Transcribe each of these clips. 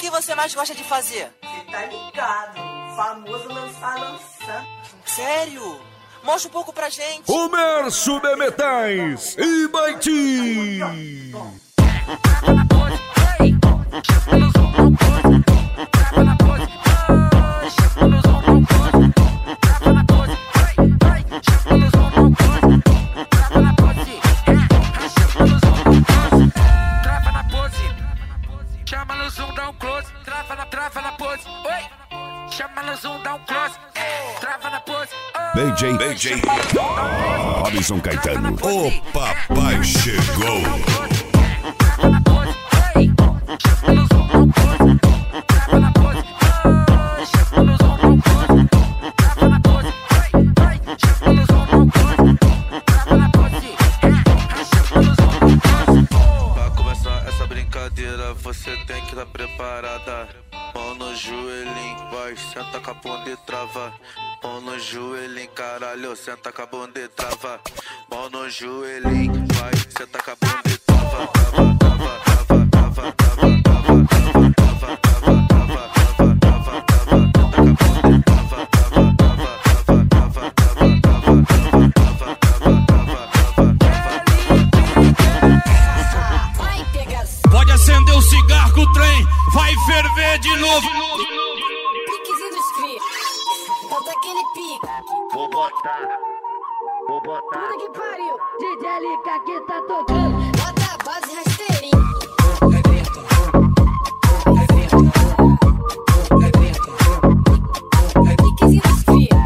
que você mais gosta de fazer? Você tá ligado, o famoso lança. Sério? Mostra um pouco pra gente. Comércio de Metais e Baiti. Chama no zoom, dá um close, trava na pose, oi. Chama no zoom, dá um close, trava na pose. BJ Robson Caetano, o papai chegou. Trava na pose, oi. Chama no zoom, dá um close, trava na pose, oi. Chama no zoom, dá um close, trava na pose, oi. Chama no zoom, dá um close, trava na pose, chama no zoom, dá um close. Pra começar essa brincadeira, você tem que estar preparada. Mão no joelhinho, vai, senta com a bunda e trava. Mão no joelhinho, caralho, senta com a bunda e trava. Mão no joelhinho, vai, senta com a bunda e trava. Pode acender o cigarro que o trem vai ferver de novo. Piquezinho dos cria, bota aquele pique. Vou botar. Puta que pariu, DJ LK que tá tocando. Bota a base rasteirinho. Piquezinho dos cria.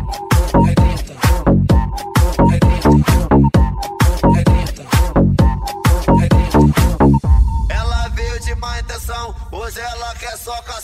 Ela veio de má intenção, hoje ela quer soca.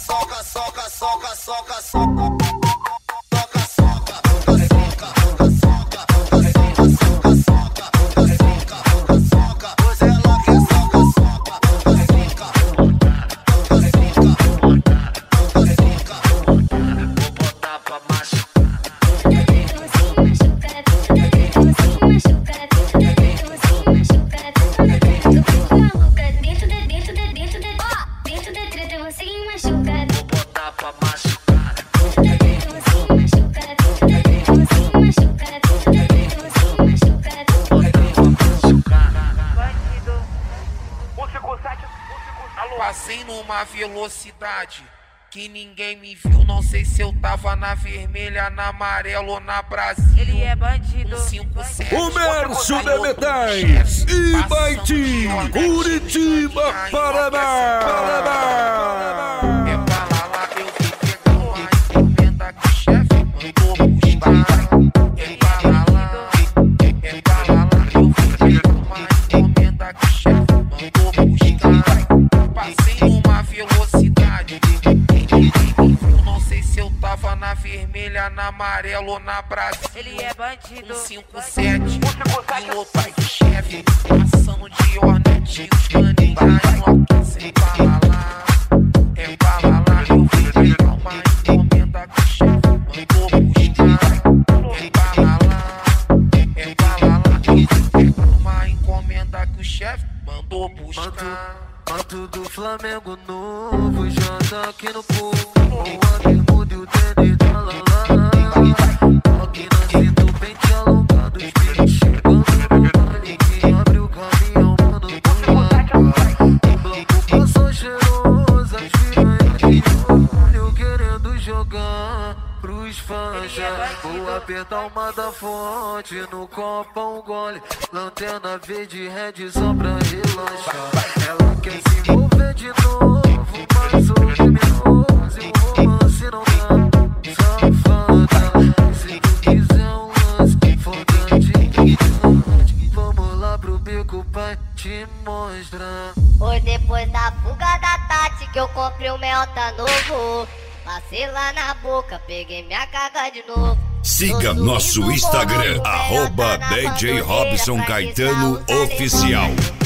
Passei numa velocidade que ninguém me viu. Não sei se eu tava na vermelha, na amarela ou na Brasil. Ele é bandido. 57. Comércio de Metais e Baiti, Curitiba, Paraná. É pra lá que eu fui pegar uma encomenda que o chefe mandou buscar. É pra lá que eu fui pegar uma encomenda que o chefe mandou buscar. Passei numa velocidade, eu não sei se eu tava na vermelha, na amarela ou na Brasil. Ele é bandido. 57, piloto de chefe, passando de Hornet, os caninhos enlouquecem. É pra lá que eu fui pegar uma encomenda que o chefe mandou buscar. É pra lá que eu fui pegar uma encomenda que o chefe mandou buscar. Manto do Flamengo novo, já tá aqui no povo. A bermuda e o tênis da Lala. Aqui na cinta, pente alongado, os filhos chegando no baile. Quem abre o caminhão, mano, do lado. O bloco passou cheiroso, as filhas de olho querendo jogar pros fãs. Vou apertar uma da fonte, no copo um gole. Lanterna verde, red só pra relaxar. Ela quer se envolver de novo, mas o criminoso e o romance não dá. Safada, se tu quiser um lance, fodante, vamos lá pro bico pra te mostrar. Foi depois da fuga da Tati que eu comprei o Melta novo. Passei lá na boca, peguei minha caga de novo. Siga nosso Instagram, @BJ Robson Caetano Oficial.